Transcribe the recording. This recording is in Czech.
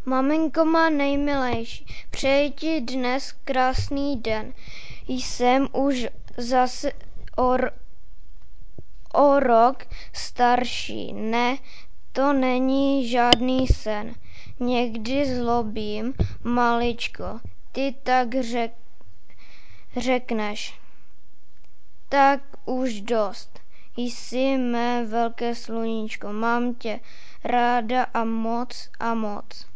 Maminko má nejmilejší, přeji ti dnes krásný den. Jsem už zase o rok starší. Ne, to není žádný sen. Někdy zlobím, maličko, ty tak řekneš. Tak už dost. Jsi mé velké sluníčko, mám tě ráda a moc a moc.